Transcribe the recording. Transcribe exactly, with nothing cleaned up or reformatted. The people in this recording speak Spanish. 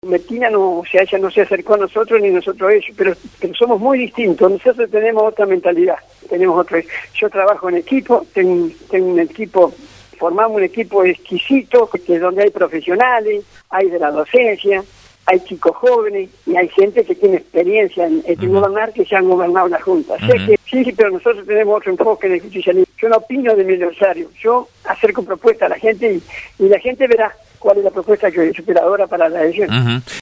Metina no, o sea, ella no se acercó a nosotros ni nosotros a ellos, pero, pero somos muy distintos. Nosotros tenemos otra mentalidad, tenemos otro. Yo trabajo en equipo, tengo, tengo un equipo, formamos un equipo exquisito, que donde hay profesionales, hay de la docencia, hay chicos jóvenes y hay gente que tiene experiencia en, en uh-huh. gobernar, que se han gobernado la Junta. Uh-huh. O sea que sí, sí, pero nosotros tenemos otro enfoque en el justicialismo. Yo no opino de mi adversario, yo acerco propuestas a la gente y, y la gente verá cuál es la propuesta que es superadora para la elección. Uh-huh.